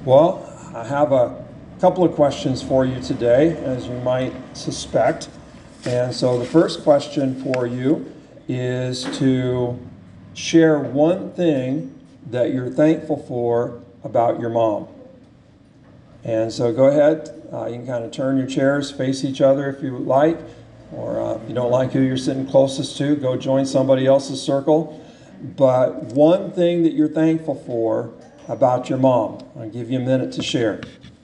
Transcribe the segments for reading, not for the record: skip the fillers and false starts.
Well, I have a couple of questions for you today, as you might suspect. And so the first question for you is to share one thing that you're thankful for about your mom. And so go ahead. You can kind of turn your chairs, face each other if you would like. Or if you don't like who you're sitting closest to, go join somebody else's circle. But one thing that you're thankful for about your mom. I'll give you a minute to share.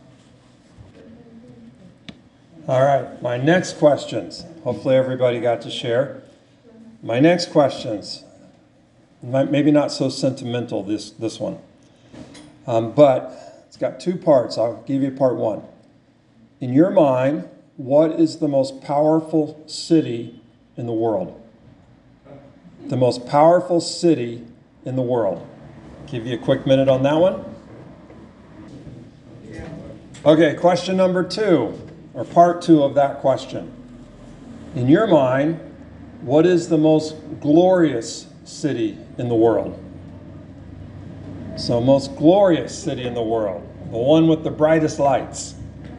All right, my next questions. Hopefully everybody got to share. My next questions, maybe not so sentimental, this one. But it's got two parts. I'll give you part one. In your mind, what is the most powerful city in the world? The most powerful city in the world. Give you a quick minute on that one. Okay, question number two, or part two of that question. In your mind, what is the most glorious city in the world? So, most glorious city in the world, the one with the brightest lights.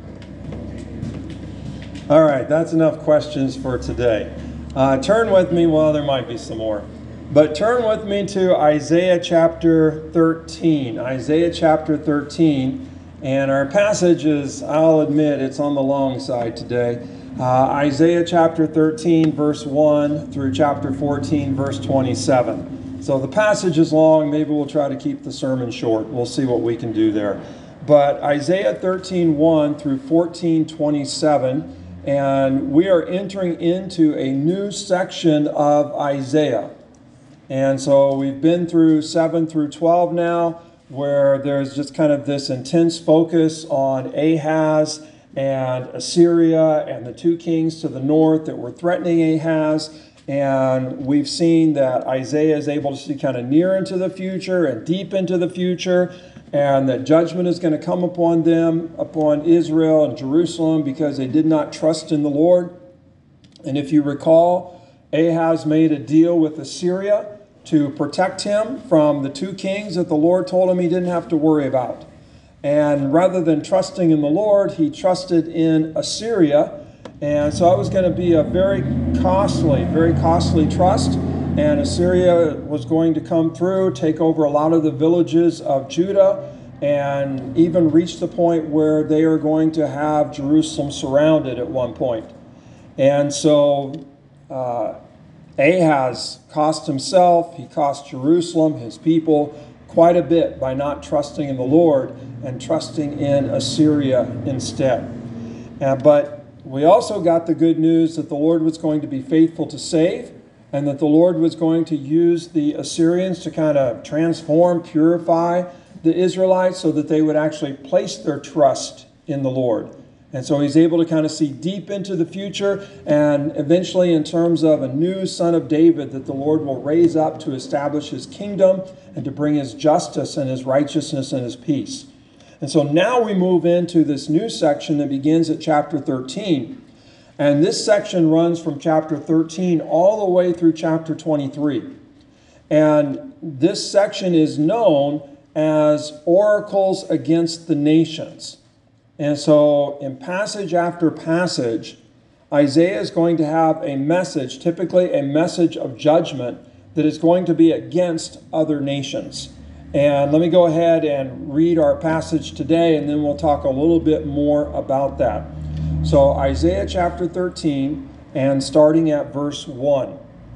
All right, that's enough questions for today. Turn with me, well, there might be some more. But turn with me to Isaiah chapter 13. Isaiah chapter 13. And our passage is, I'll admit, it's on the long side today. Isaiah chapter 13, verse 1 through chapter 14, verse 27. So the passage is long. Maybe we'll try to keep the sermon short. We'll see what we can do there. But Isaiah 13, 1 through 14, 27. And we are entering into a new section of Isaiah. And so we've been through 7 through 12 now, where there's just kind of this intense focus on Ahaz and Assyria and the two kings to the north that were threatening Ahaz. And we've seen that Isaiah is able to see kind of near into the future and deep into the future, and that judgment is going to come upon them, upon Israel and Jerusalem, because they did not trust in the Lord. And if you recall, Ahaz made a deal with Assyria to protect him from the two kings that the Lord told him he didn't have to worry about. And rather than trusting in the Lord, he trusted in Assyria. And so it was going to be a very costly trust. And Assyria was going to come through, take over a lot of the villages of Judah, and even reach the point where they are going to have Jerusalem surrounded at one point. And so Ahaz cost himself, he cost Jerusalem, his people, quite a bit by not trusting in the Lord and trusting in Assyria instead. But we also got the good news that the Lord was going to be faithful to save, and that the Lord was going to use the Assyrians to kind of transform, purify the Israelites so that they would actually place their trust in the Lord. And so he's able to kind of see deep into the future, and eventually in terms of a new son of David that the Lord will raise up to establish his kingdom and to bring his justice and his righteousness and his peace. And so now we move into this new section that begins at chapter 13. And this section runs from chapter 13 all the way through chapter 23. And this section is known as Oracles Against the Nations. And so in passage after passage, Isaiah is going to have a message, typically a message of judgment, that is going to be against other nations. And let me go ahead and read our passage today, and then we'll talk a little bit more about that. So Isaiah chapter 13, and starting at verse 1.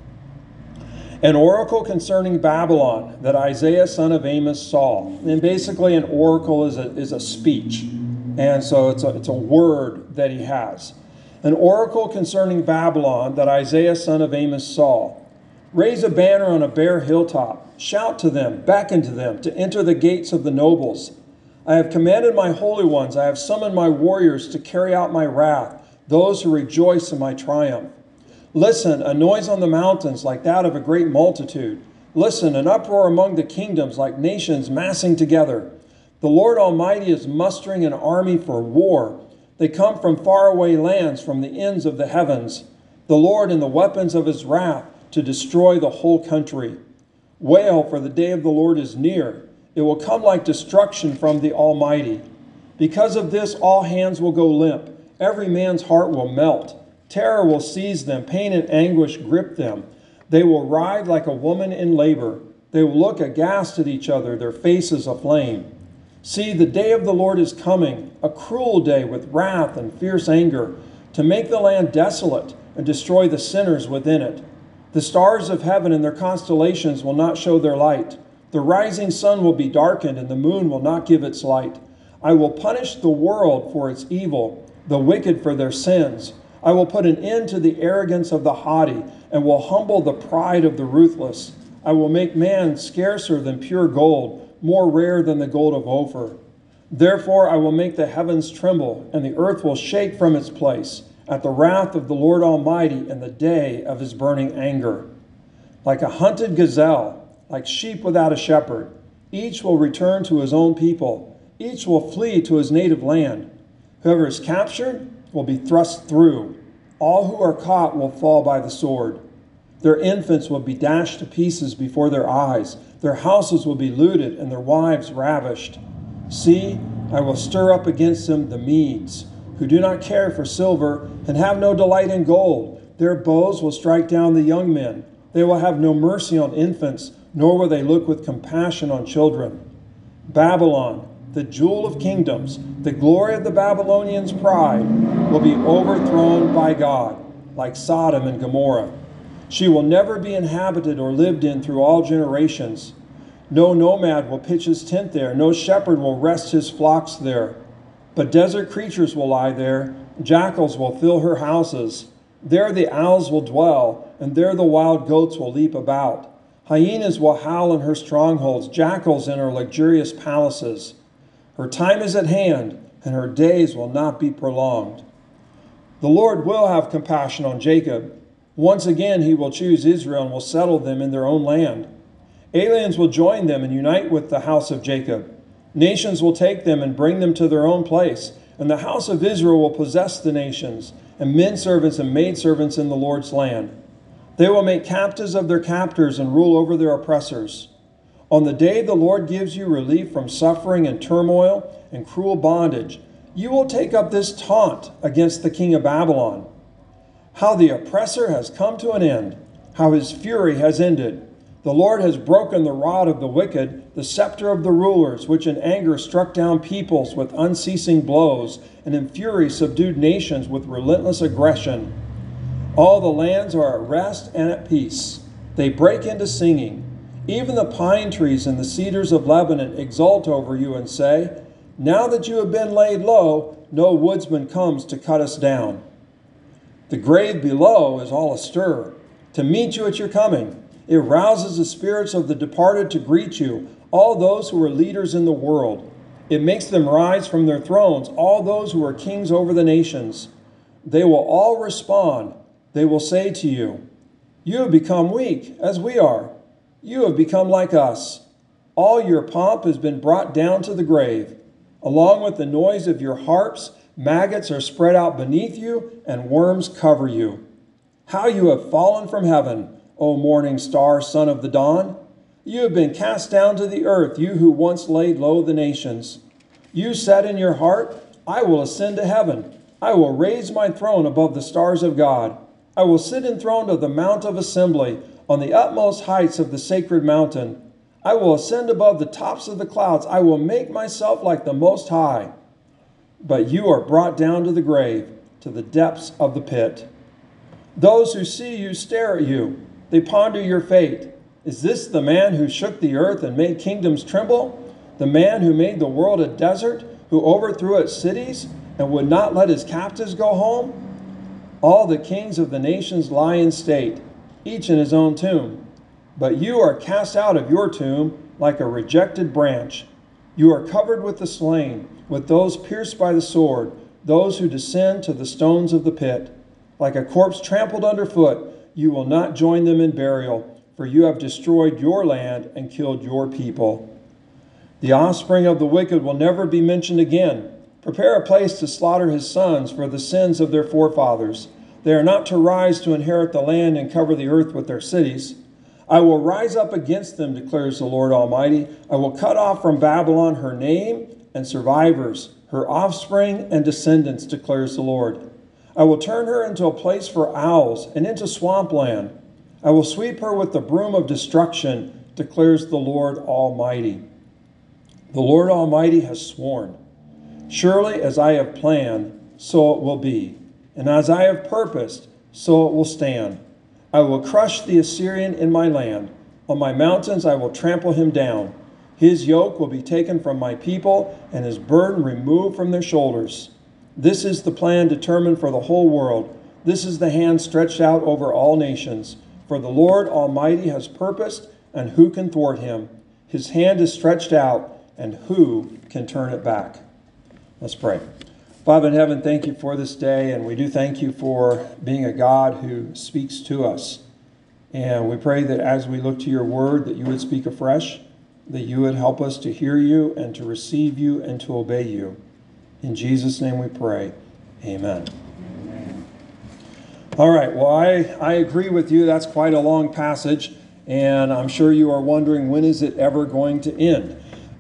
An oracle concerning Babylon that Isaiah son of Amos saw. And basically an oracle is a speech. And so it's a word that he has. An oracle concerning Babylon that Isaiah son of Amos saw. Raise a banner on a bare hilltop. Shout to them, beckon to them to enter the gates of the nobles. I have commanded my holy ones, I have summoned my warriors to carry out my wrath, those who rejoice in my triumph. Listen, a noise on the mountains like that of a great multitude. Listen, an uproar among the kingdoms like nations massing together. The Lord Almighty is mustering an army for war. They come from faraway lands, from the ends of the heavens. The Lord and the weapons of his wrath to destroy the whole country. Wail, for the day of the Lord is near. It will come like destruction from the Almighty. Because of this, all hands will go limp. Every man's heart will melt. Terror will seize them. Pain and anguish grip them. They will writhe like a woman in labor. They will look aghast at each other, their faces aflame. See, the day of the Lord is coming, a cruel day with wrath and fierce anger, to make the land desolate and destroy the sinners within it. The stars of heaven and their constellations will not show their light. The rising sun will be darkened, and the moon will not give its light. I will punish the world for its evil, the wicked for their sins. I will put an end to the arrogance of the haughty, and will humble the pride of the ruthless. I will make man scarcer than pure gold, more rare than the gold of Ophir. Therefore I will make the heavens tremble, and the earth will shake from its place, at the wrath of the Lord Almighty in the day of his burning anger. Like a hunted gazelle, like sheep without a shepherd, each will return to his own people. Each will flee to his native land. Whoever is captured will be thrust through. All who are caught will fall by the sword. Their infants will be dashed to pieces before their eyes. Their houses will be looted and their wives ravished. See, I will stir up against them the Medes, who do not care for silver and have no delight in gold. Their bows will strike down the young men. They will have no mercy on infants, nor will they look with compassion on children. Babylon, the jewel of kingdoms, the glory of the Babylonians' pride, will be overthrown by God, like Sodom and Gomorrah. She will never be inhabited or lived in through all generations. No nomad will pitch his tent there. No shepherd will rest his flocks there. But desert creatures will lie there. Jackals will fill her houses. There the owls will dwell, and there the wild goats will leap about. Hyenas will howl in her strongholds, jackals in her luxurious palaces. Her time is at hand, and her days will not be prolonged. The Lord will have compassion on Jacob. Once again he will choose Israel and will settle them in their own land. Aliens will join them and unite with the house of Jacob. Nations will take them and bring them to their own place, and the house of Israel will possess the nations, and men servants and maidservants in the Lord's land. They will make captives of their captors and rule over their oppressors. On the day the Lord gives you relief from suffering and turmoil and cruel bondage, you will take up this taunt against the king of Babylon. How the oppressor has come to an end, how his fury has ended. The Lord has broken the rod of the wicked, the scepter of the rulers, which in anger struck down peoples with unceasing blows, and in fury subdued nations with relentless aggression. All the lands are at rest and at peace. They break into singing. Even the pine trees and the cedars of Lebanon exult over you and say, now that you have been laid low, no woodsman comes to cut us down. The grave below is all astir to meet you at your coming. It rouses the spirits of the departed to greet you, all those who are leaders in the world. It makes them rise from their thrones, all those who are kings over the nations. They will all respond. They will say to you, you have become weak, as we are. You have become like us. All your pomp has been brought down to the grave. Along with the noise of your harps, maggots are spread out beneath you, and worms cover you. How you have fallen from heaven, O morning star, son of the dawn! You have been cast down to the earth, you who once laid low the nations. You said in your heart, I will ascend to heaven. I will raise my throne above the stars of God. I will sit enthroned on the mount of assembly, on the utmost heights of the sacred mountain. I will ascend above the tops of the clouds. I will make myself like the Most High. But you are brought down to the grave, to the depths of the pit. Those who see you stare at you. They ponder your fate. Is this the man who shook the earth and made kingdoms tremble? The man who made the world a desert, who overthrew its cities and would not let his captives go home? All the kings of the nations lie in state, each in his own tomb. But you are cast out of your tomb like a rejected branch. You are covered with the slain, with those pierced by the sword, those who descend to the stones of the pit. Like a corpse trampled underfoot, you will not join them in burial, for you have destroyed your land and killed your people. The offspring of the wicked will never be mentioned again. Prepare a place to slaughter his sons for the sins of their forefathers. They are not to rise to inherit the land and cover the earth with their cities. I will rise up against them, declares the Lord Almighty. I will cut off from Babylon her name and survivors, her offspring and descendants, declares the Lord. I will turn her into a place for owls and into swampland. I will sweep her with the broom of destruction, declares the Lord Almighty. The Lord Almighty has sworn, surely as I have planned, so it will be, and as I have purposed, so it will stand. I will crush the Assyrian in my land. On my mountains I will trample him down. His yoke will be taken from my people, and his burden removed from their shoulders. This is the plan determined for the whole world. This is the hand stretched out over all nations. For the Lord Almighty has purposed, and who can thwart him? His hand is stretched out, and who can turn it back? Let's pray. Father in heaven, thank you for this day, and we do thank you for being a God who speaks to us. And we pray that as we look to your word, that you would speak afresh, that you would help us to hear you and to receive you and to obey you. In Jesus' name we pray. Amen. Amen. All right, well, I agree with you. That's quite a long passage, and I'm sure you are wondering, when is it ever going to end?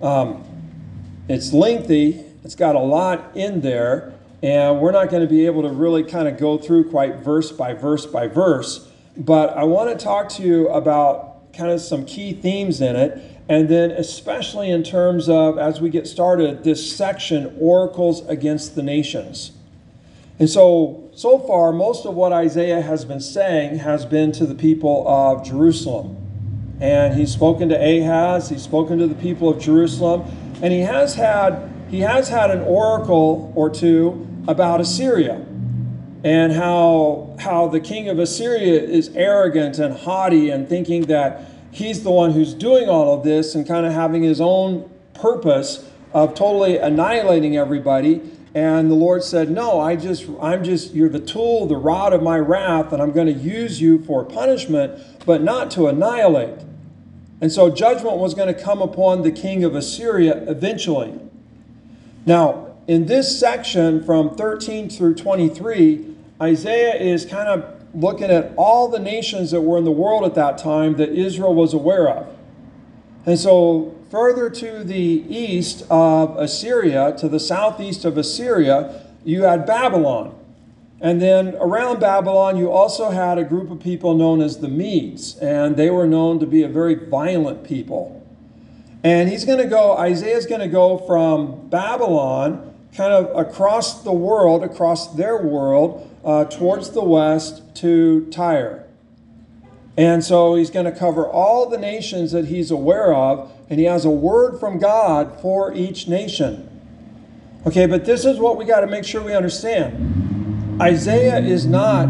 It's lengthy. It's got a lot in there, and we're not going to be able to really kind of go through quite verse by verse by verse, but I want to talk to you about kind of some key themes in it, and then especially in terms of, as we get started, this section, oracles against the nations. And so far, most of what Isaiah has been saying has been to the people of Jerusalem. And he's spoken to Ahaz, he's spoken to the people of Jerusalem, and he has had an oracle or two about Assyria and how the king of Assyria is arrogant and haughty and thinking that he's the one who's doing all of this and kind of having his own purpose of totally annihilating everybody. And the Lord said, no, I'm just, you're the tool, the rod of my wrath, and I'm going to use you for punishment, but not to annihilate. And so judgment was going to come upon the king of Assyria eventually. Now, in this section from 13 through 23, Isaiah is kind of looking at all the nations that were in the world at that time that Israel was aware of. And so further to the east of Assyria, to the southeast of Assyria, you had Babylon. And then around Babylon, you also had a group of people known as the Medes, and they were known to be a very violent people. And Isaiah's going to go from Babylon kind of across the world, across their world, towards the west to Tyre. And so he's going to cover all the nations that he's aware of, and he has a word from God for each nation. Okay, but this is what we got to make sure we understand. Isaiah is not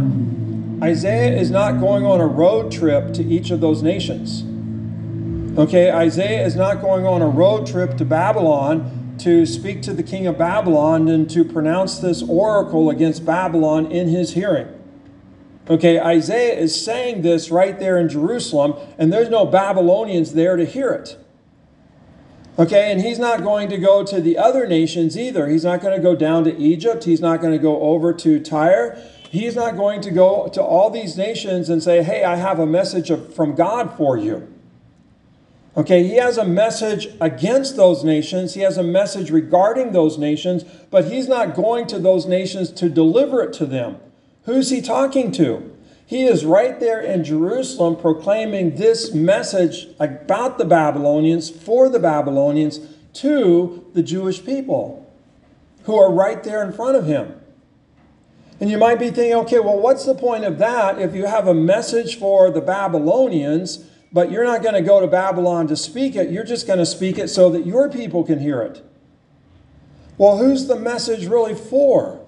going on a road trip to each of those nations. Okay, Isaiah is not going on a road trip to Babylon to speak to the king of Babylon and to pronounce this oracle against Babylon in his hearing. Okay, Isaiah is saying this right there in Jerusalem, and there's no Babylonians there to hear it. Okay, and he's not going to go to the other nations either. He's not going to go down to Egypt. He's not going to go over to Tyre. He's not going to go to all these nations and say, hey, I have a message from God for you. Okay, he has a message against those nations. He has a message regarding those nations, but he's not going to those nations to deliver it to them. Who's he talking to? He is right there in Jerusalem proclaiming this message about the Babylonians, for the Babylonians, to the Jewish people who are right there in front of him. And you might be thinking, okay, well, what's the point of that if you have a message for the Babylonians, but you're not going to go to Babylon to speak it. You're just going to speak it so that your people can hear it. Well, who's the message really for?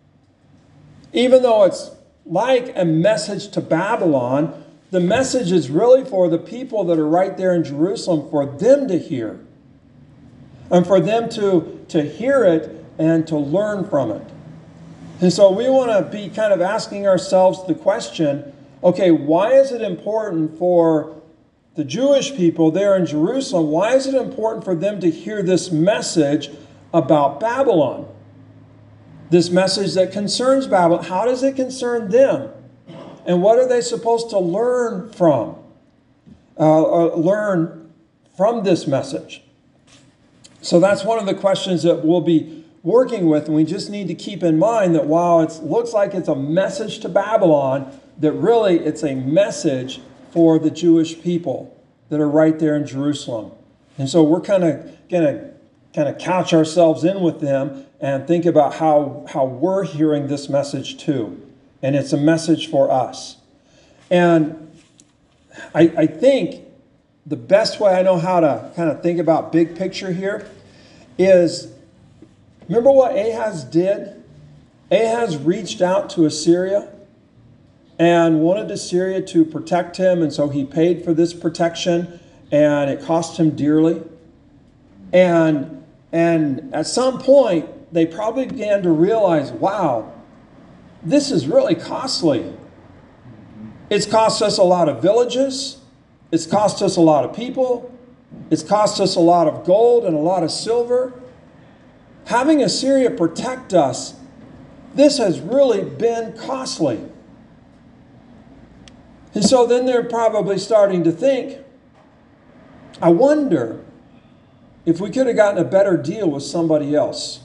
Even though it's like a message to Babylon, the message is really for the people that are right there in Jerusalem, for them to hear. And for them to hear it and to learn from it. And so we want to be kind of asking ourselves the question, okay, why is it important for the Jewish people there in Jerusalem, why is it important for them to hear this message about Babylon? This message that concerns Babylon. How does it concern them? And what are they supposed to learn from? learn from this message? So that's one of the questions that we'll be working with, and we just need to keep in mind that while it looks like it's a message to Babylon, that really it's a message for the Jewish people that are right there in Jerusalem. And so we're kind of going to couch ourselves in with them and think about how we're hearing this message too. And it's a message for us. And I think the best way I know how to kind of think about big picture here is, remember what Ahaz did? Ahaz reached out to Assyria and wanted Assyria to protect him, and so he paid for this protection, and it cost him dearly. And at some point, they probably began to realize, wow, this is really costly. It's cost us a lot of villages. It's cost us a lot of people. It's cost us a lot of gold and a lot of silver. Having Assyria protect us, this has really been costly. And so then they're probably starting to think, I wonder if we could have gotten a better deal with somebody else.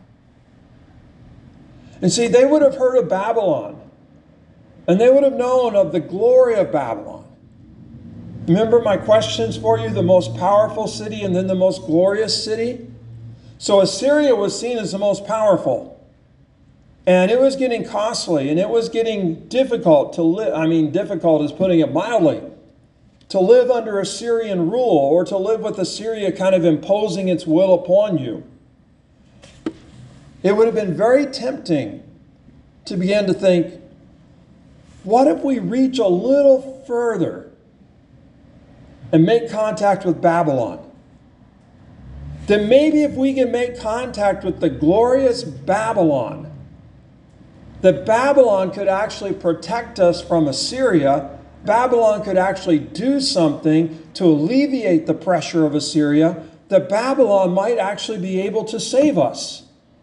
And see, they would have heard of Babylon, and they would have known of the glory of Babylon. Remember my questions for you, the most powerful city and then the most glorious city? So Assyria was seen as the most powerful. And it was getting costly, and it was getting difficult to live. I mean, difficult is putting it mildly. To live under Assyrian rule, or to live with Assyria kind of imposing its will upon you. It would have been very tempting to begin to think, what if we reach a little further and make contact with Babylon? Then maybe if we can make contact with the glorious Babylon, that Babylon could actually protect us from Assyria. Babylon could actually do something to alleviate the pressure of Assyria, that Babylon might actually be able to save us.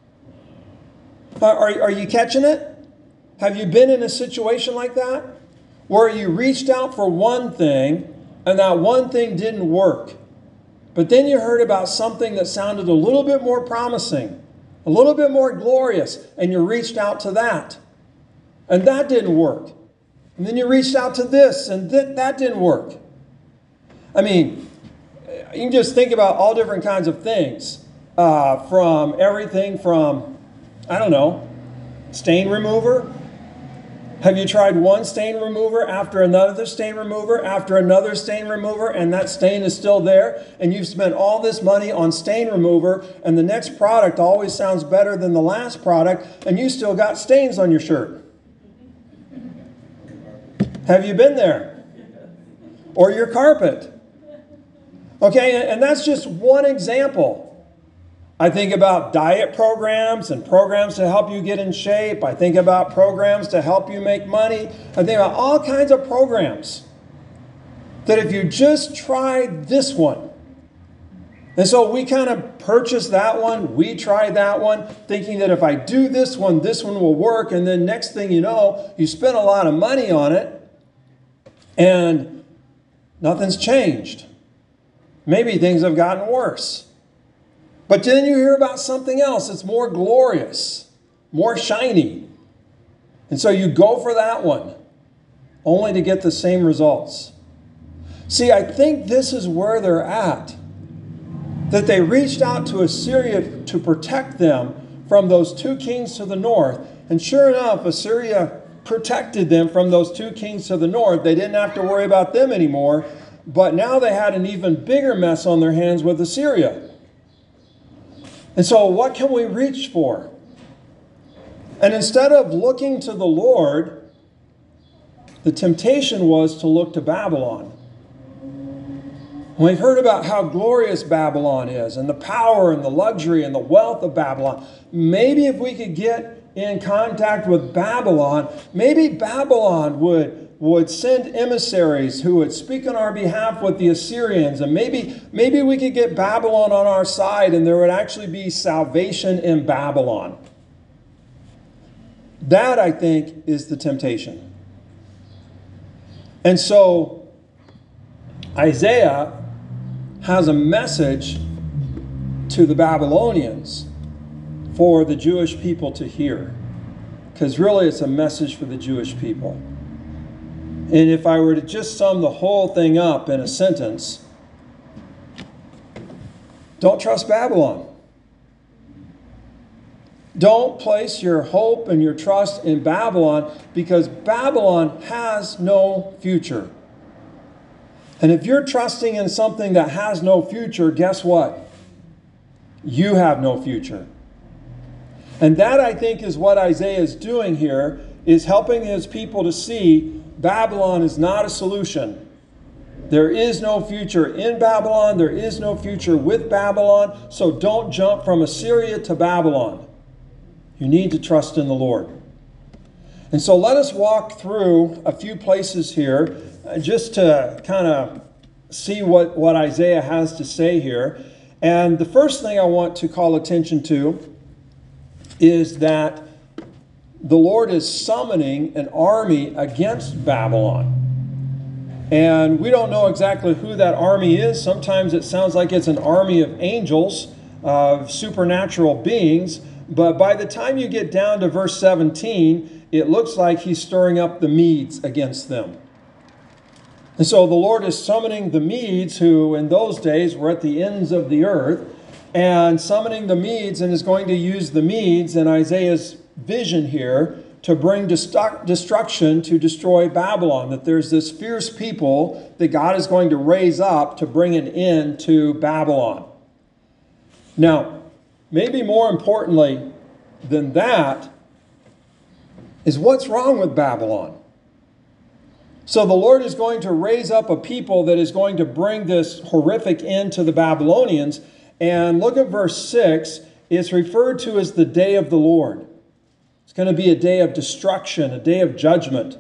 Are you catching it? Have you been in a situation like that? Where you reached out for one thing, and that one thing didn't work. But then you heard about something that sounded a little bit more promising, a little bit more glorious, and you reached out to that. And that didn't work. And then you reached out to this, and that didn't work. I mean, you can just think about all different kinds of things. From everything from, I don't know, stain remover. Have you tried one stain remover after another stain remover after another stain remover, and that stain is still there, and you've spent all this money on stain remover, and the next product always sounds better than the last product, and you still got stains on your shirt? Have you been there? Or your carpet? Okay, and that's just one example. I think about diet programs and programs to help you get in shape. I think about programs to help you make money. I think about all kinds of programs that if you just try this one. And so we kind of purchase that one. We try that one, thinking that if I do this one will work. And then next thing you know, you spend a lot of money on it and nothing's changed. Maybe things have gotten worse. But then you hear about something else that's more glorious, more shiny. And so you go for that one, only to get the same results. See, I think this is where they're at. That they reached out to Assyria to protect them from those two kings to the north. And sure enough, Assyria protected them from those two kings to the north. They didn't have to worry about them anymore. But now they had an even bigger mess on their hands with Assyria. And so what can we reach for? And instead of looking to the Lord, the temptation was to look to Babylon. We've heard about how glorious Babylon is, and the power and the luxury and the wealth of Babylon. Maybe if we could get in contact with Babylon, maybe Babylon would send emissaries who would speak on our behalf with the Assyrians. And maybe we could get Babylon on our side, and there would actually be salvation in Babylon. That, I think, is the temptation. And so Isaiah has a message to the Babylonians for the Jewish people to hear. Because really it's a message for the Jewish people. And if I were to just sum the whole thing up in a sentence, don't trust Babylon. Don't place your hope and your trust in Babylon, because Babylon has no future. And if you're trusting in something that has no future, guess what? You have no future. And that, I think, is what Isaiah is doing here, is helping his people to see Babylon is not a solution. There is no future in Babylon. There is no future with Babylon. So don't jump from Assyria to Babylon. You need to trust in the Lord. And so let us walk through a few places here just to kind of see what Isaiah has to say here. And the first thing I want to call attention to is that the Lord is summoning an army against Babylon. And we don't know exactly who that army is. Sometimes it sounds like it's an army of angels, of supernatural beings. But by the time you get down to verse 17, it looks like he's stirring up the Medes against them. And so the Lord is summoning the Medes, who in those days were at the ends of the earth, and summoning the Medes, and is going to use the Medes in Isaiah's vision here to bring destruction, to destroy Babylon. That there's this fierce people that God is going to raise up to bring an end to Babylon. Now, maybe more importantly than that is what's wrong with Babylon. So the Lord is going to raise up a people that is going to bring this horrific end to the Babylonians. And look at verse 6. It's referred to as the day of the Lord. It's going to be a day of destruction, a day of judgment.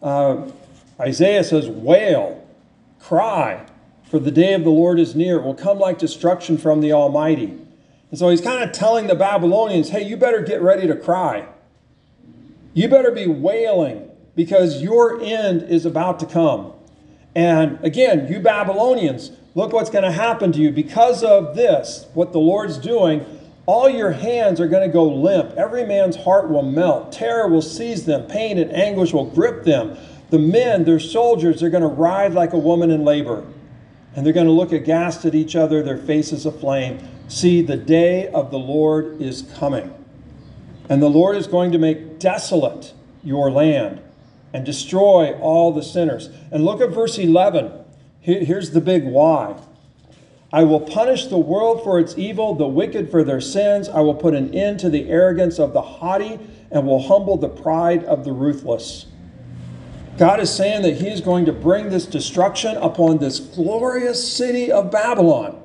Isaiah says, wail, cry, for the day of the Lord is near. It will come like destruction from the Almighty. And so he's kind of telling the Babylonians, hey, you better get ready to cry. You better be wailing, because your end is about to come. And again, you Babylonians, look what's going to happen to you. Because of this, what the Lord's doing, all your hands are going to go limp. Every man's heart will melt. Terror will seize them. Pain and anguish will grip them. The men, their soldiers, are going to ride like a woman in labor. And they're going to look aghast at each other, their faces aflame. See, the day of the Lord is coming. And the Lord is going to make desolate your land and destroy all the sinners. And look at verse 11. Here's the big why. I will punish the world for its evil, the wicked for their sins. I will put an end to the arrogance of the haughty and will humble the pride of the ruthless. God is saying that he is going to bring this destruction upon this glorious city of Babylon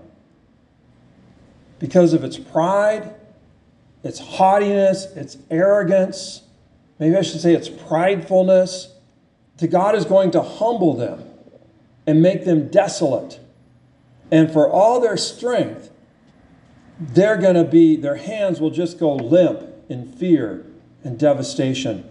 because of its pride, its haughtiness, its arrogance. Maybe I should say its pridefulness. That God is going to humble them and make them desolate. And for all their strength, their hands will just go limp in fear and devastation.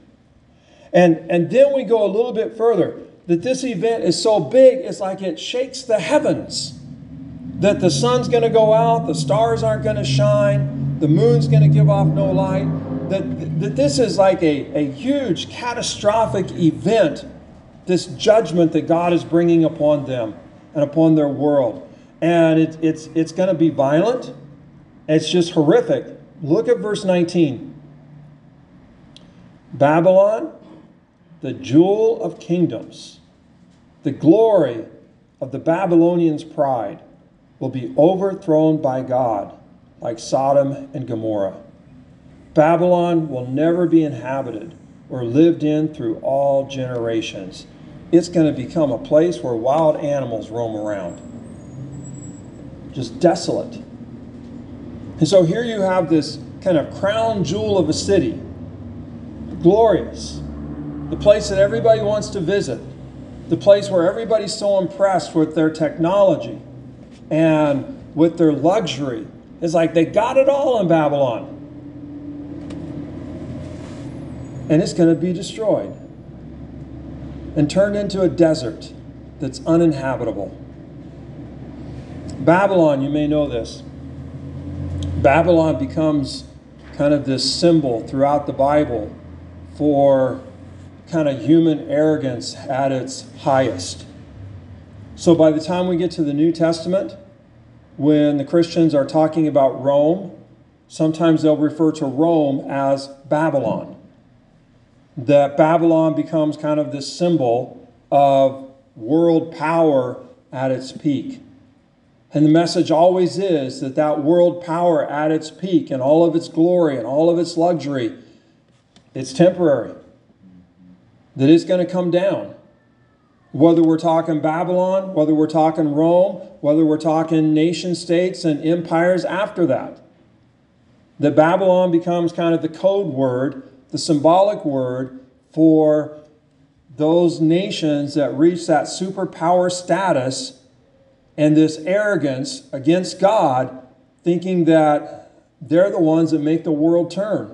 And then we go a little bit further, that this event is so big, it's like it shakes the heavens. That the sun's going to go out, the stars aren't going to shine, the moon's going to give off no light. That this is like a huge catastrophic event, this judgment that God is bringing upon them and upon their world. And it's going to be violent. It's just horrific. Look at verse 19. Babylon, the jewel of kingdoms, the glory of the Babylonians' pride, will be overthrown by God like Sodom and Gomorrah. Babylon will never be inhabited or lived in through all generations. It's going to become a place where wild animals roam around. Just desolate. And so here you have this kind of crown jewel of a city. Glorious. The place that everybody wants to visit. The place where everybody's so impressed with their technology and with their luxury. It's like they got it all in Babylon. And it's going to be destroyed and turned into a desert that's uninhabitable. Babylon, you may know this. Babylon becomes kind of this symbol throughout the Bible for kind of human arrogance at its highest. So by the time we get to the New Testament, when the Christians are talking about Rome, sometimes they'll refer to Rome as Babylon. That Babylon becomes kind of this symbol of world power at its peak. And the message always is that that world power at its peak and all of its glory and all of its luxury, it's temporary. That it's going to come down. Whether we're talking Babylon, whether we're talking Rome, whether we're talking nation states and empires after that. That Babylon becomes kind of the code word, the symbolic word for those nations that reach that superpower status and this arrogance against God, thinking that they're the ones that make the world turn.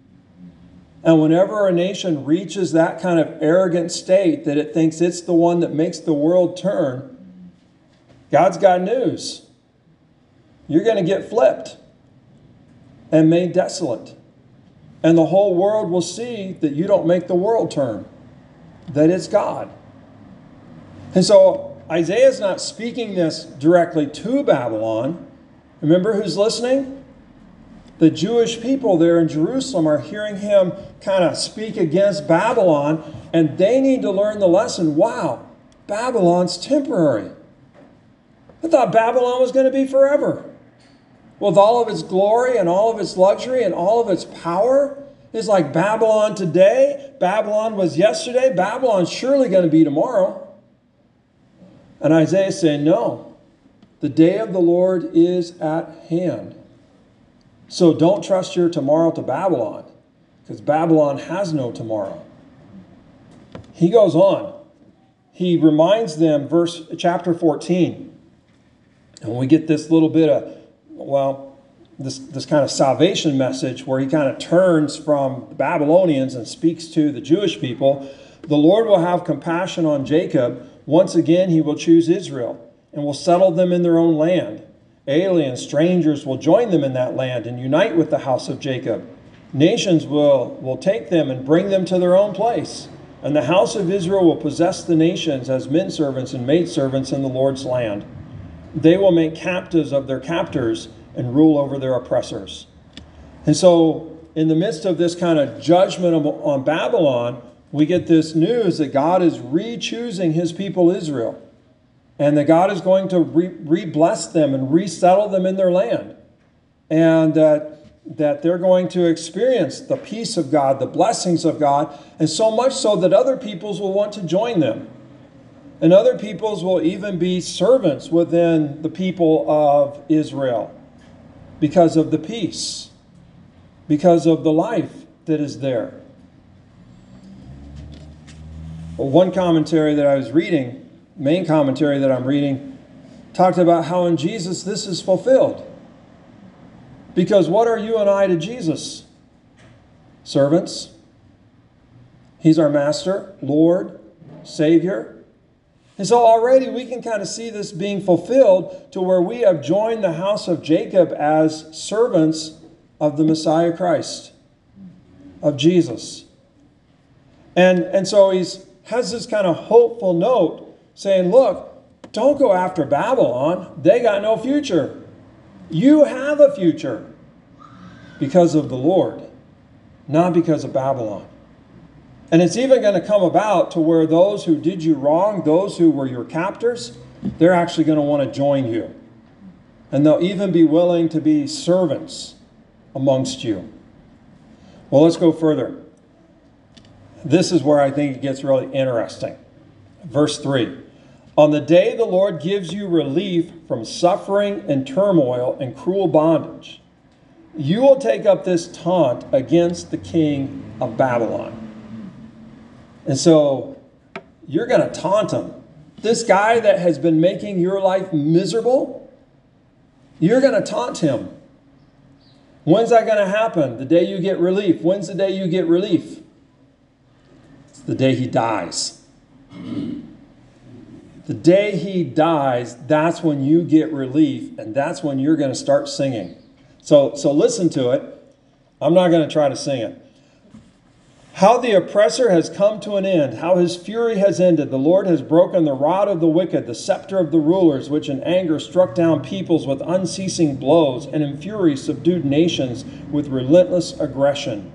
And whenever a nation reaches that kind of arrogant state that it thinks it's the one that makes the world turn, God's got news. You're going to get flipped and made desolate. And the whole world will see that you don't make the world turn, that it's God. And so Isaiah's not speaking this directly to Babylon. Remember who's listening? The Jewish people there in Jerusalem are hearing him kind of speak against Babylon, and they need to learn the lesson. Wow, Babylon's temporary. I thought Babylon was going to be forever. With all of its glory and all of its luxury and all of its power. It's like Babylon today. Babylon was yesterday. Babylon's surely going to be tomorrow. And Isaiah is saying, no, the day of the Lord is at hand. So don't trust your tomorrow to Babylon, because Babylon has no tomorrow. He goes on. He reminds them, chapter 14. And we get this little bit of, this kind of salvation message where he kind of turns from the Babylonians and speaks to the Jewish people. The Lord will have compassion on Jacob. Once again, he will choose Israel and will settle them in their own land. Aliens, strangers will join them in that land and unite with the house of Jacob. Nations will take them and bring them to their own place. And the house of Israel will possess the nations as men servants and maid servants in the Lord's land. They will make captives of their captors and rule over their oppressors. And so in the midst of this kind of judgment on Babylon, we get this news that God is re-choosing his people Israel. And that God is going to re-bless them and resettle them in their land. And that they're going to experience the peace of God, the blessings of God, and so much so that other peoples will want to join them. And other peoples will even be servants within the people of Israel because of the peace, because of the life that is there. Well, one commentary that I was reading, main commentary that I'm reading, talked about how in Jesus this is fulfilled. Because what are you and I to Jesus? Servants. He's our master, Lord, Savior. And so already we can kind of see this being fulfilled to where we have joined the house of Jacob as servants of the Messiah Christ, of Jesus. And so he has this kind of hopeful note saying, look, don't go after Babylon. They got no future. You have a future because of the Lord, not because of Babylon. And it's even going to come about to where those who did you wrong, those who were your captors, they're actually going to want to join you. And they'll even be willing to be servants amongst you. Well, let's go further. This is where I think it gets really interesting. Verse 3. On the day the Lord gives you relief from suffering and turmoil and cruel bondage, you will take up this taunt against the king of Babylon. And so you're going to taunt him. This guy that has been making your life miserable, you're going to taunt him. When's that going to happen? The day you get relief. When's the day you get relief? It's the day he dies. The day he dies, that's when you get relief, and that's when you're going to start singing. So listen to it. I'm not going to try to sing it. How the oppressor has come to an end, how his fury has ended. The Lord has broken the rod of the wicked, the scepter of the rulers, which in anger struck down peoples with unceasing blows, and in fury subdued nations with relentless aggression.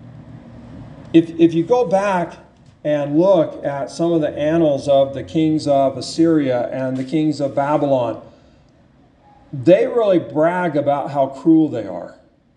If you go back and look at some of the annals of the kings of Assyria and the kings of Babylon, they really brag about how cruel they are.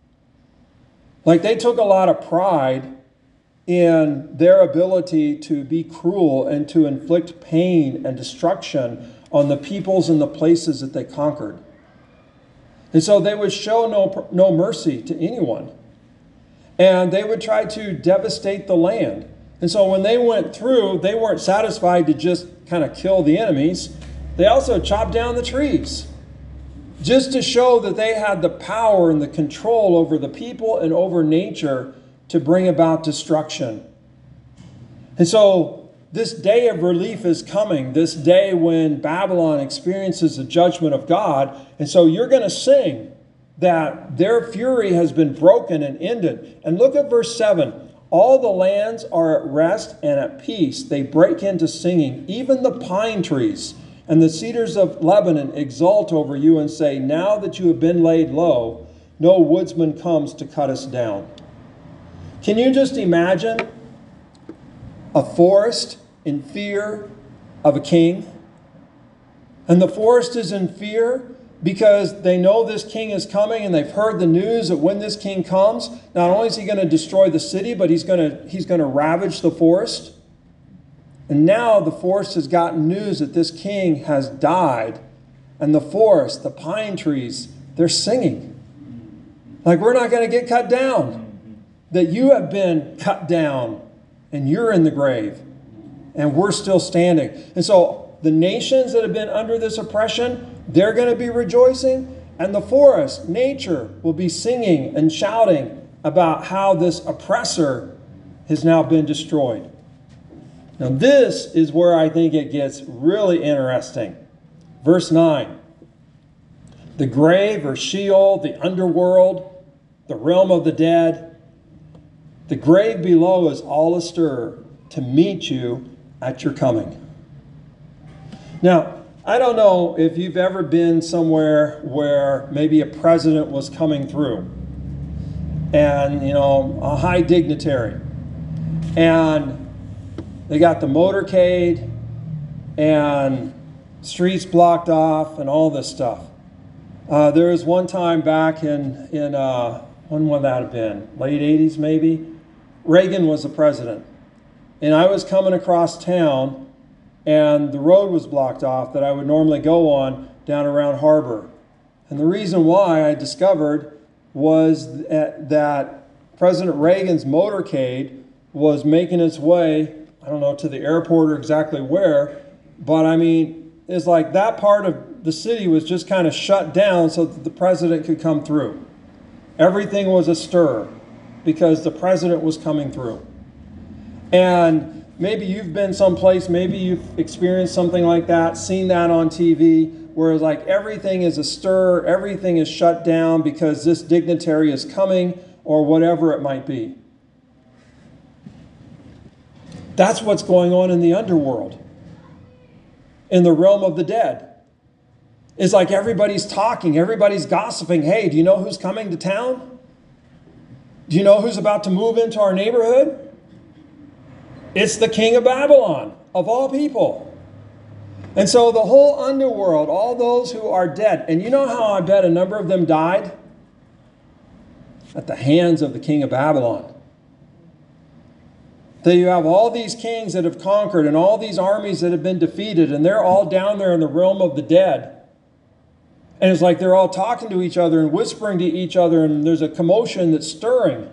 Like, they took a lot of pride in their ability to be cruel and to inflict pain and destruction on the peoples and the places that they conquered. And so they would show no mercy to anyone. And they would try to devastate the land. And so when they went through, they weren't satisfied to just kind of kill the enemies. They also chopped down the trees, just to show that they had the power and the control over the people and over nature to bring about destruction. And so this day of relief is coming, this day when Babylon experiences the judgment of God. And so you're going to sing that their fury has been broken and ended. And look at verse 7. All the lands are at rest and at peace. They break into singing. Even the pine trees and the cedars of Lebanon exult over you and say, now that you have been laid low, no woodsman comes to cut us down. Can you just imagine a forest in fear of a king? And the forest is in fear because they know this king is coming, and they've heard the news that when this king comes, not only is he going to destroy the city, but he's going to ravage the forest. And now the forest has gotten news that this king has died, and the forest, the pine trees, they're singing. Like, we're not going to get cut down. That you have been cut down, and you're in the grave, and we're still standing. And so the nations that have been under this oppression, they're going to be rejoicing, and the forest, nature, will be singing and shouting about how this oppressor has now been destroyed. Now this is where I think it gets really interesting. Verse 9. The grave, or Sheol, the underworld, the realm of the dead, the grave below is all astir to meet you at your coming. Now, I don't know if you've ever been somewhere where maybe a president was coming through, and, a high dignitary, and they got the motorcade and streets blocked off and all this stuff. There was one time back in when would that have been? Late 80s maybe? Reagan was the president. And I was coming across town, and the road was blocked off that I would normally go on down around Harbor. And the reason why I discovered was that President Reagan's motorcade was making its way, I don't know, to the airport or exactly where, but I mean, it's like that part of the city was just kind of shut down so that the president could come through. Everything was astir because the president was coming through. And maybe you've been someplace, maybe you've experienced something like that, seen that on TV, where it's like everything is astir, everything is shut down because this dignitary is coming, or whatever it might be. That's what's going on in the underworld, in the realm of the dead. It's like everybody's talking, everybody's gossiping. Hey, do you know who's coming to town? Do you know who's about to move into our neighborhood? It's the king of Babylon, of all people. And so the whole underworld, all those who are dead, and you know how I bet a number of them died? At the hands of the king of Babylon. That you have all these kings that have conquered and all these armies that have been defeated, and they're all down there in the realm of the dead. And it's like they're all talking to each other and whispering to each other, and there's a commotion that's stirring.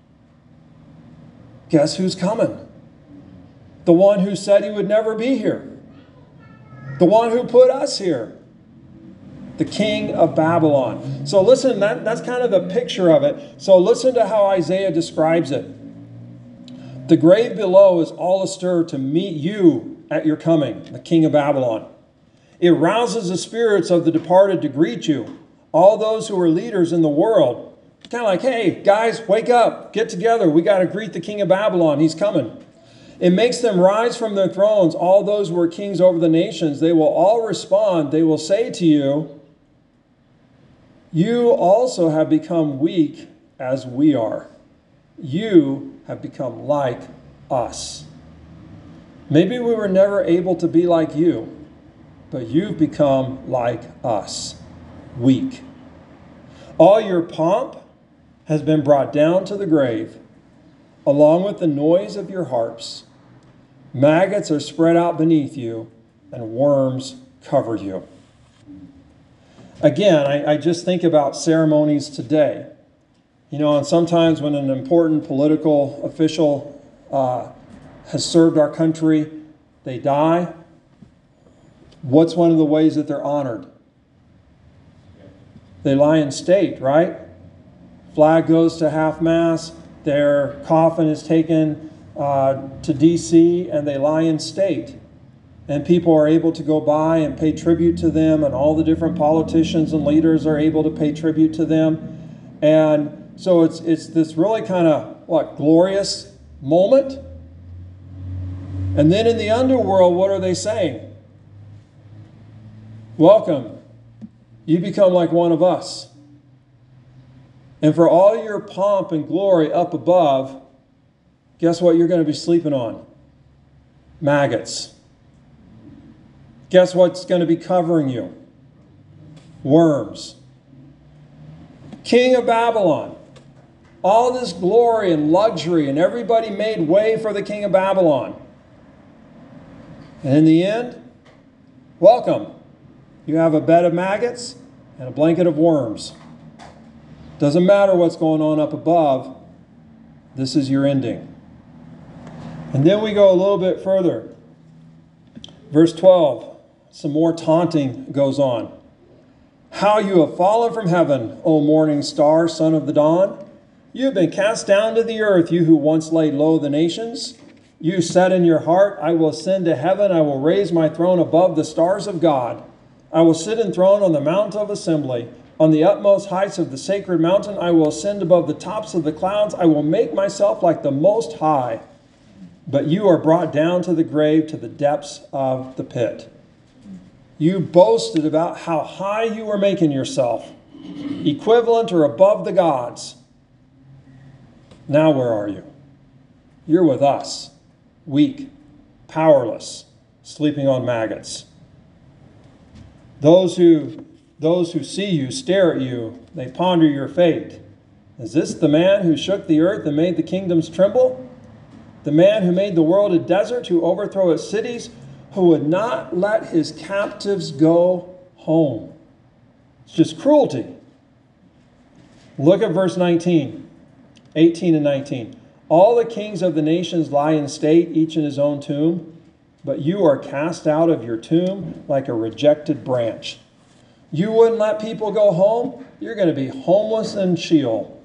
Guess who's coming? The one who said he would never be here. The one who put us here. The king of Babylon. So listen, that's kind of the picture of it. So listen to how Isaiah describes it. The grave below is all astir to meet you at your coming, the king of Babylon. It rouses the spirits of the departed to greet you, all those who are leaders in the world. Kind of like, hey, guys, wake up, get together. We got to greet the king of Babylon. He's coming. It makes them rise from their thrones, all those who are kings over the nations. They will all respond. They will say to you, you also have become weak as we are. You have become like us. Maybe we were never able to be like you, but you've become like us, weak. All your pomp has been brought down to the grave, along with the noise of your harps. Maggots are spread out beneath you, and worms cover you. Again, I just think about ceremonies today. You know, and sometimes when an important political official has served our country, they die. What's one of the ways that they're honored? They lie in state, right? Flag goes to half-mast, their coffin is taken to D.C., and they lie in state. And people are able to go by and pay tribute to them, and all the different politicians and leaders are able to pay tribute to them. And so it's this really kind of, glorious moment. And then in the underworld, what are they saying? Welcome. You become like one of us. And for all your pomp and glory up above, guess what you're going to be sleeping on? Maggots. Guess what's going to be covering you? Worms. King of Babylon. All this glory and luxury, and everybody made way for the king of Babylon. And in the end, welcome. You have a bed of maggots and a blanket of worms. Doesn't matter what's going on up above. This is your ending. And then we go a little bit further. Verse 12. Some more taunting goes on. How you have fallen from heaven, O morning star, son of the dawn. You have been cast down to the earth, you who once laid low the nations. You said in your heart, I will ascend to heaven. I will raise my throne above the stars of God. I will sit enthroned on the mount of assembly. On the utmost heights of the sacred mountain, I will ascend above the tops of the clouds. I will make myself like the Most High. But you are brought down to the grave, to the depths of the pit. You boasted about how high you were making yourself, equivalent or above the gods. Now where are you? You're with us, weak, powerless, sleeping on maggots. Those who see you stare at you. They ponder your fate. Is this the man who shook the earth and made the kingdoms tremble? The man who made the world a desert, who overthrew its cities, who would not let his captives go home. It's just cruelty. Look at verse 19, 18 and 19. All the kings of the nations lie in state, each in his own tomb, but you are cast out of your tomb like a rejected branch. You wouldn't let people go home? You're going to be homeless in Sheol.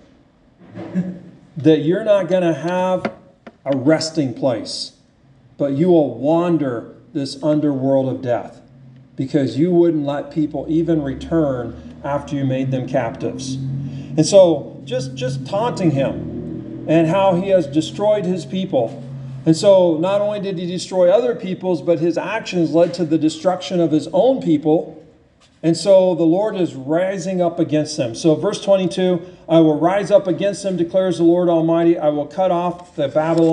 That you're not going to have a resting place, but you will wander this underworld of death because you wouldn't let people even return after you made them captives. And so just taunting him and how he has destroyed his people. And so not only did he destroy other peoples, but his actions led to the destruction of his own people. And so the Lord is rising up against them. So verse 22, I will rise up against them, declares the Lord Almighty. I will cut off from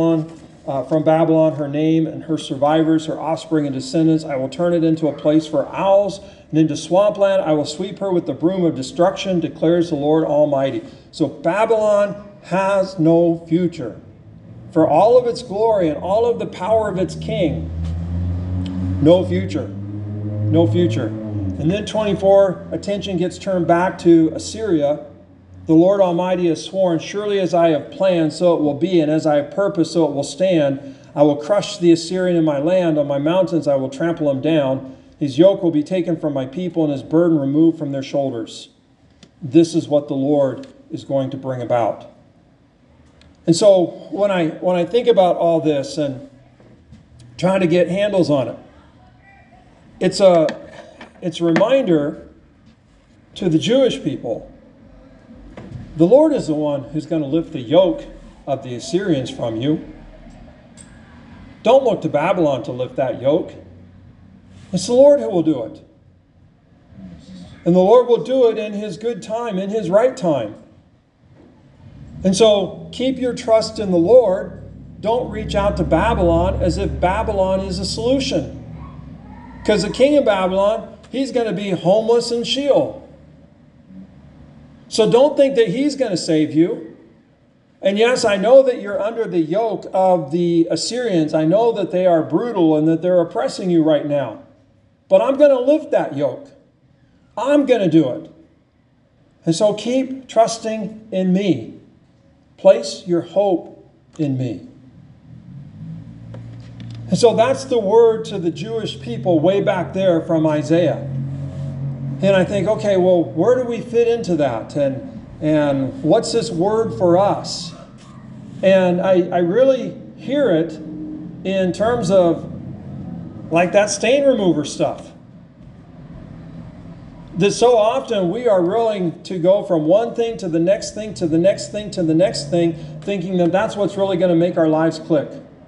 Babylon her name and her survivors, her offspring and descendants. I will turn it into a place for owls and into swampland. I will sweep her with the broom of destruction, declares the Lord Almighty. So Babylon has no future. For all of its glory and all of the power of its king, no future. No future. And then 24, attention gets turned back to Assyria. The Lord Almighty has sworn, surely as I have planned, so it will be, and as I have purposed, so it will stand. I will crush the Assyrian in my land. On my mountains I will trample him down. His yoke will be taken from my people, and his burden removed from their shoulders. This is what the Lord is going to bring about. And so when I think about all this, and trying to get handles on it. It's a reminder to the Jewish people, the Lord is the one who's going to lift the yoke of the Assyrians from you. Don't look to Babylon to lift that yoke. It's the Lord who will do it. And the Lord will do it in His good time, in His right time. And so keep your trust in the Lord. Don't reach out to Babylon as if Babylon is a solution. Because the king of Babylon, he's going to be homeless in Sheol. So don't think that he's going to save you. And yes, I know that you're under the yoke of the Assyrians. I know that they are brutal and that they're oppressing you right now. But I'm going to lift that yoke. I'm going to do it. And so keep trusting in me. Place your hope in me. And so that's the word to the Jewish people way back there from Isaiah. And I think, okay, well, where do we fit into that? And what's this word for us? And I really hear it in terms of like that stain remover stuff. That so often we are willing to go from one thing to the next thing to the next thing to the next thing, thinking that that's what's really going to make our lives click.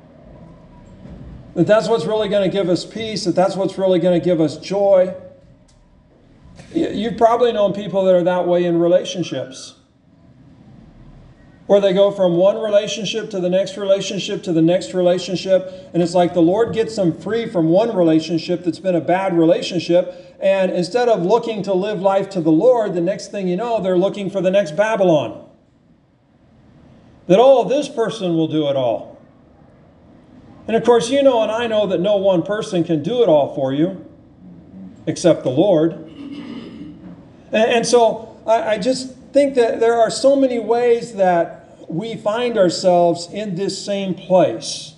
That that's what's really going to give us peace, that that's what's really going to give us joy. You've probably known people that are that way in relationships. Where they go from one relationship to the next relationship to the next relationship. And it's like the Lord gets them free from one relationship that's been a bad relationship. And instead of looking to live life to the Lord, the next thing you know, they're looking for the next Babylon. That, oh, this person will do it all. And of course, you know and I know that no one person can do it all for you, except the Lord. And so I just think that there are so many ways that we find ourselves in this same place.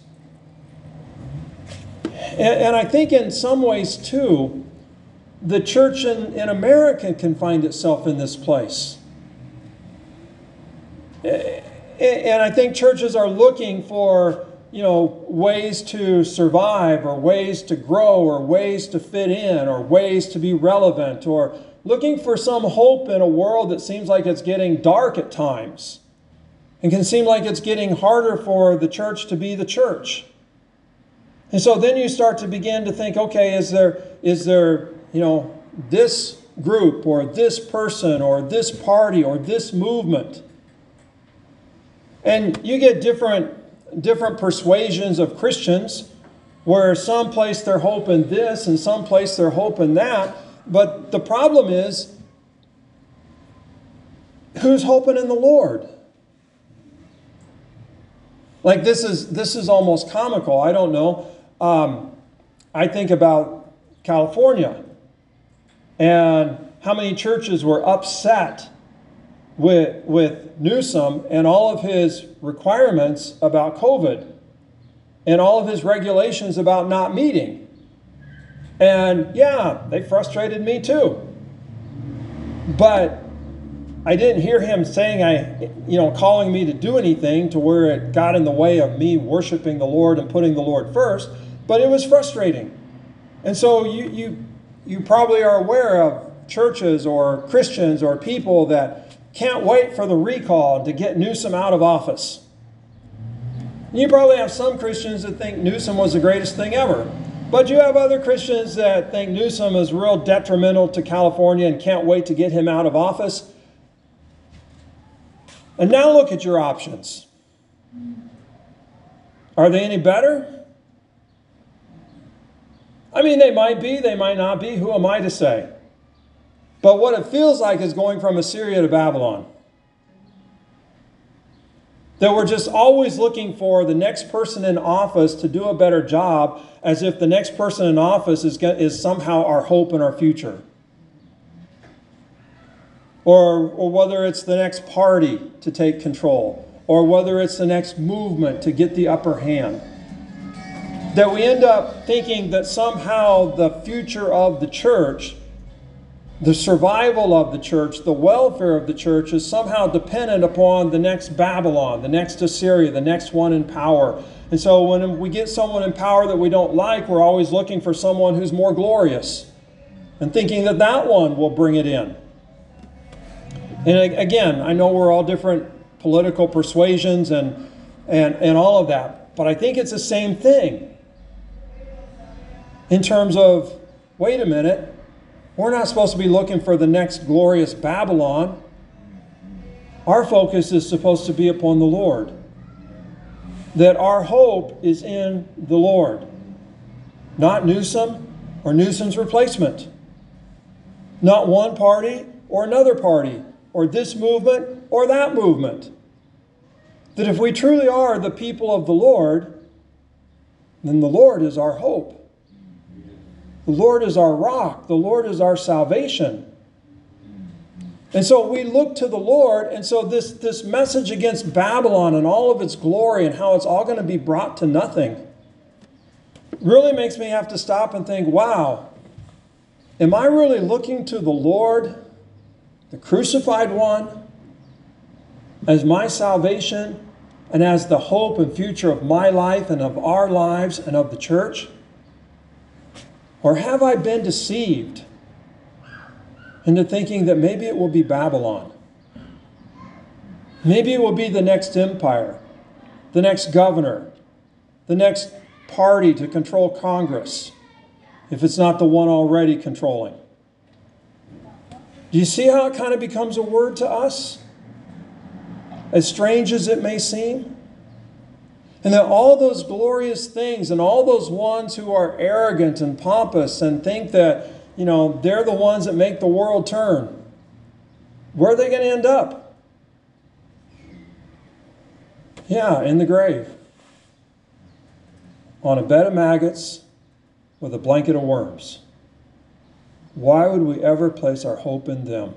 And I think in some ways, too, the church in America can find itself in this place. And I think churches are looking for, ways to survive or ways to grow or ways to fit in or ways to be relevant or looking for some hope in a world that seems like it's getting dark at times and can seem like it's getting harder for the church to be the church. And so then you start to begin to think, okay, is there this group or this person or this party or this movement? And you get different persuasions of Christians where some place their hope in this and some place their hope in that. But the problem is, who's hoping in the Lord? Like this is almost comical. I don't know. I think about California and how many churches were upset with Newsom and all of his requirements about COVID and all of his regulations about not meeting. And yeah, they frustrated me too. But I didn't hear him saying, calling me to do anything to where it got in the way of me worshiping the Lord and putting the Lord first. But it was frustrating. And so you probably are aware of churches or Christians or people that can't wait for the recall to get Newsom out of office. You probably have some Christians that think Newsom was the greatest thing ever. But you have other Christians that think Newsom is real detrimental to California and can't wait to get him out of office. And now look at your options. Are they any better? I mean, they might be, they might not be. Who am I to say? But what it feels like is going from Assyria to Babylon. That we're just always looking for the next person in office to do a better job, as if the next person in office is somehow our hope and our future. Or whether it's the next party to take control, or whether it's the next movement to get the upper hand. That we end up thinking that somehow the future of the church The survival of the church, the welfare of the church is somehow dependent upon the next Babylon, the next Assyria, the next one in power. And so when we get someone in power that we don't like, we're always looking for someone who's more glorious and thinking that that one will bring it in. And again, I know we're all different political persuasions and all of that, but I think it's the same thing in terms of, wait a minute, we're not supposed to be looking for the next glorious Babylon. Our focus is supposed to be upon the Lord. That our hope is in the Lord. Not Newsom or Newsom's replacement. Not one party or another party, or this movement or that movement. That if we truly are the people of the Lord, then the Lord is our hope. The Lord is our rock. The Lord is our salvation. And so we look to the Lord, and so this message against Babylon and all of its glory and how it's all going to be brought to nothing really makes me have to stop and think, wow, am I really looking to the Lord, the crucified one, as my salvation and as the hope and future of my life and of our lives and of the church? Or have I been deceived into thinking that maybe it will be Babylon? Maybe it will be the next empire, the next governor, the next party to control Congress, if it's not the one already controlling. Do you see how it kind of becomes a word to us? As strange as it may seem? And that all those glorious things and all those ones who are arrogant and pompous and think that, they're the ones that make the world turn, where are they going to end up? Yeah, in the grave. On a bed of maggots with a blanket of worms. Why would we ever place our hope in them?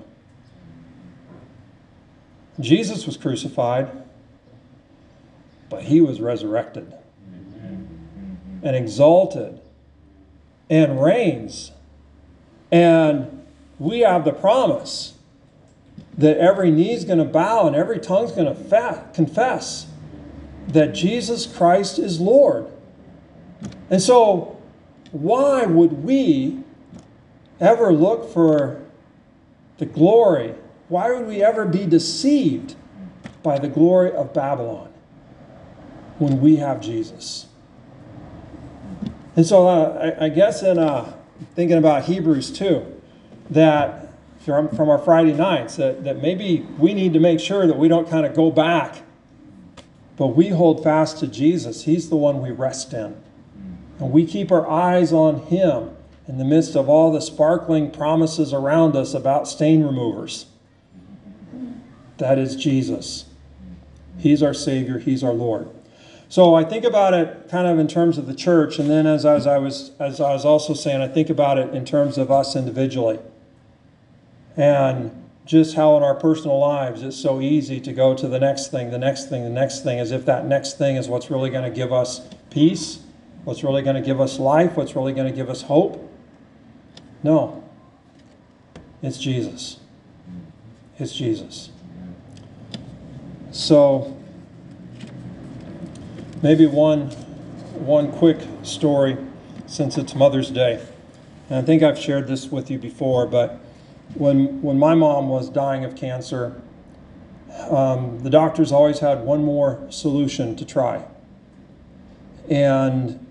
Jesus was crucified, but he was resurrected and exalted and reigns. And we have the promise that every knee is going to bow and every tongue is going to confess that Jesus Christ is Lord. And so, why would we ever look for the glory? Why would we ever be deceived by the glory of Babylon when we have Jesus? And so I guess in thinking about Hebrews 2, that from our Friday nights, that maybe we need to make sure that we don't kind of go back, but we hold fast to Jesus. He's the one we rest in. And we keep our eyes on him in the midst of all the sparkling promises around us about stain removers. That is Jesus. He's our Savior. He's our Lord. So I think about it kind of in terms of the church, and then as I was also saying, I think about it in terms of us individually. And just how in our personal lives it's so easy to go to the next thing, the next thing, the next thing, as if that next thing is what's really going to give us peace, what's really going to give us life, what's really going to give us hope. No. It's Jesus. It's Jesus. So maybe one quick story, since it's Mother's Day. And I think I've shared this with you before, but when my mom was dying of cancer, the doctors always had one more solution to try. And,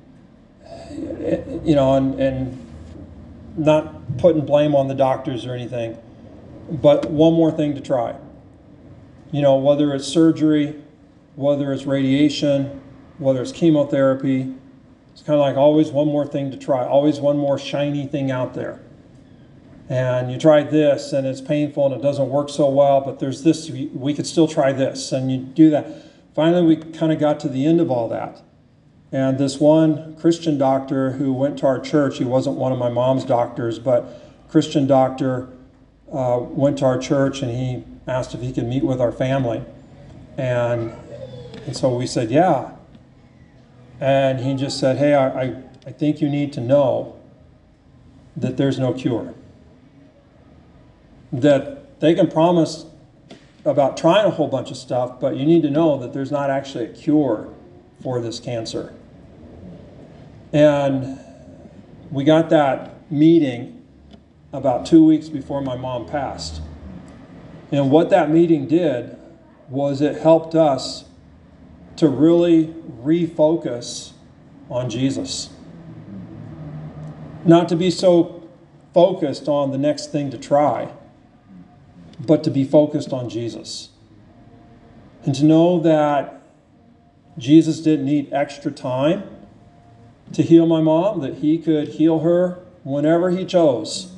and not putting blame on the doctors or anything, but one more thing to try. Whether it's surgery, whether it's radiation, whether it's chemotherapy, it's kind of like always one more thing to try, always one more shiny thing out there. And you try this and it's painful and it doesn't work so well, but there's this, we could still try this, and you do that. Finally, we kind of got to the end of all that. And this one Christian doctor who went to our church, he wasn't one of my mom's doctors, but Christian doctor went to our church, and he asked if he could meet with our family. And so we said, yeah. And he just said, hey, I think you need to know that there's no cure. that they can promise about trying a whole bunch of stuff, but you need to know that there's not actually a cure for this cancer. And we got that meeting about 2 weeks before my mom passed. And what that meeting did was it helped us to really refocus on Jesus. Not to be so focused on the next thing to try, but to be focused on Jesus. And to know that Jesus didn't need extra time to heal my mom, that he could heal her whenever he chose.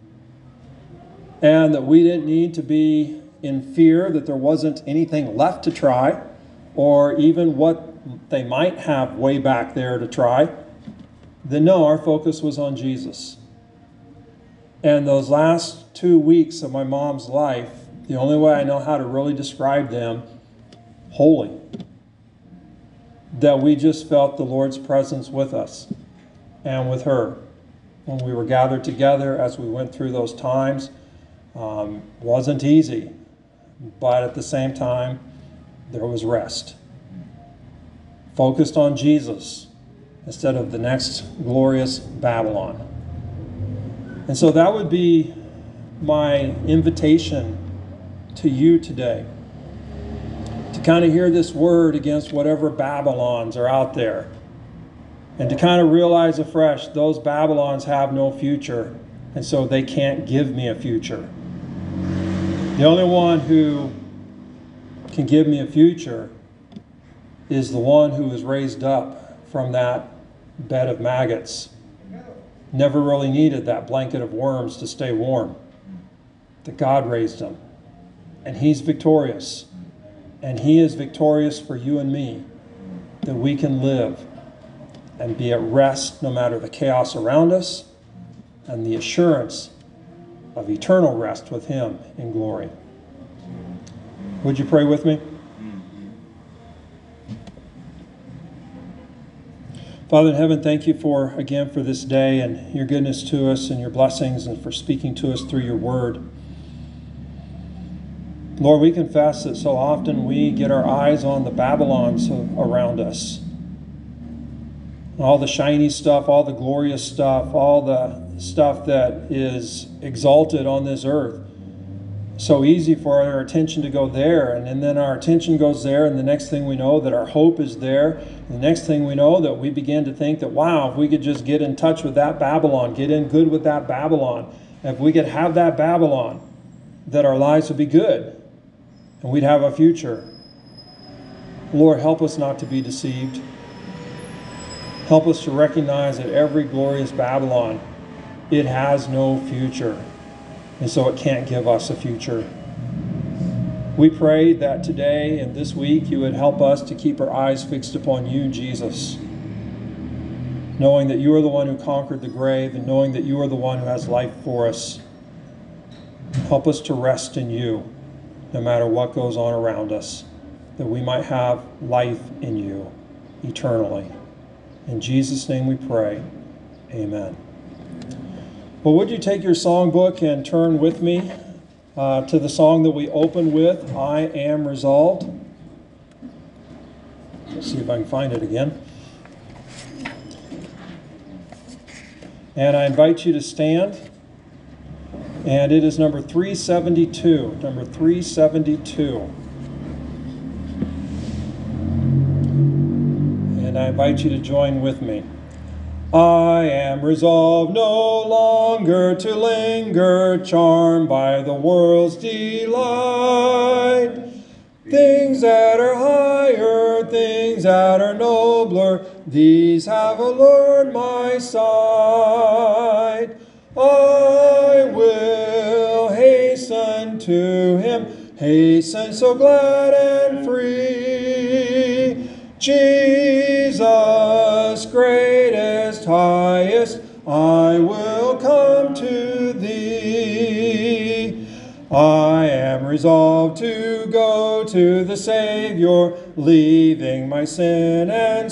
And that we didn't need to be in fear that there wasn't anything left to try, or even what they might have way back there to try. Then no, our focus was on Jesus. And those last 2 weeks of my mom's life, the only way I know how to really describe them, holy. That we just felt the Lord's presence with us and with her when we were gathered together as we went through those times. Wasn't easy, but at the same time, there was rest. Focused on Jesus instead of the next glorious Babylon. And so that would be my invitation to you today, to kind of hear this word against whatever Babylons are out there, and to kind of realize afresh those Babylons have no future, and so they can't give me a future. The only one who can give me a future is the one who was raised up from that bed of maggots. Never really needed that blanket of worms to stay warm. That God raised him. And he's victorious. And he is victorious for you and me. That we can live and be at rest no matter the chaos around us, and the assurance of eternal rest with him in glory. Would you pray with me? Father in heaven, thank you again for this day and your goodness to us and your blessings, and for speaking to us through your word. Lord, we confess that so often we get our eyes on the Babylons around us. All the shiny stuff, all the glorious stuff, all the stuff that is exalted on this earth. So easy for our attention to go there, and then our attention goes there, and the next thing we know that our hope is there. The next thing we know that we begin to think that, wow, if we could just get in touch with that Babylon, get in good with that Babylon, if we could have that Babylon, that our lives would be good and we'd have a future. Lord, help us not to be deceived. Help us to recognize that every glorious Babylon, it has no future. And so it can't give us a future. We pray that today and this week you would help us to keep our eyes fixed upon you, Jesus. Knowing that you are the one who conquered the grave, and knowing that you are the one who has life for us. Help us to rest in you, no matter what goes on around us, that we might have life in you eternally. In Jesus' name we pray. Amen. Well, would you take your songbook and turn with me to the song that we opened with, I Am Resolved. Let's see if I can find it again. And I invite you to stand. And it is number 372. Number 372. And I invite you to join with me. I am resolved no longer to linger, charmed by the world's delight. Things that are higher, things that are nobler, these have allured my sight. I will hasten to him, hasten so glad and free. Jesus, greatest, highest, I will come to thee. I am resolved to go to the Savior, leaving my sin and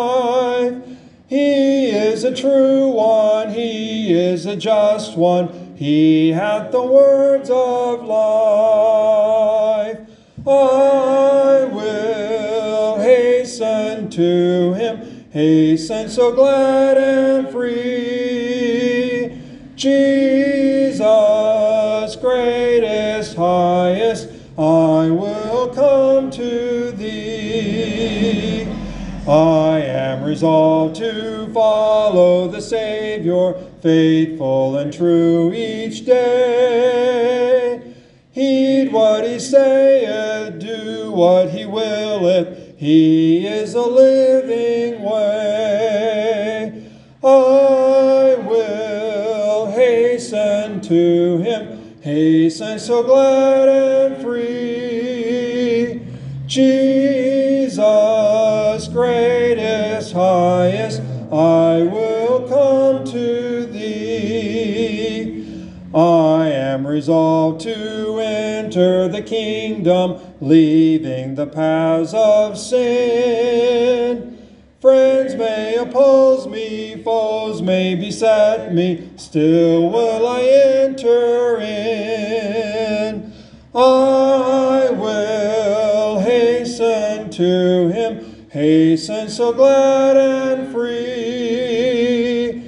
strife. He is a true one, he is a just one, He hath the words of life. I will hasten to him, hasten so glad and free. Jesus, greatest, highest, I will come to thee. I am resolved to follow the Savior, faithful and true each day. Heed what he saith, do what he willeth, he is a living way. I will hasten to him, hasten so glad and free. Jesus, greatest, highest, I will come to thee. I am resolved to enter the kingdom, leaving the paths of sin. Friends may oppose me, foes may beset me, still will I enter in. I will hasten to him, hasten so glad and free.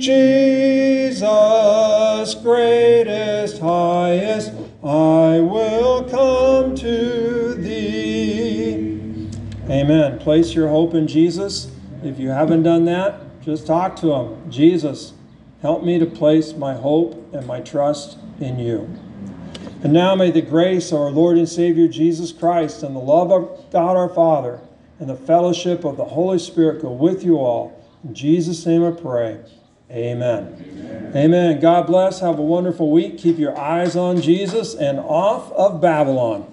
Jesus, greatest, highest, I will come to thee. Amen. Place your hope in Jesus. If you haven't done that, just talk to him. Jesus, help me to place my hope and my trust in you. And now may the grace of our Lord and Savior Jesus Christ and the love of God our Father and the fellowship of the Holy Spirit go with you all. In Jesus' name I pray. Amen. Amen. Amen. God bless. Have a wonderful week. Keep your eyes on Jesus and off of Babylon.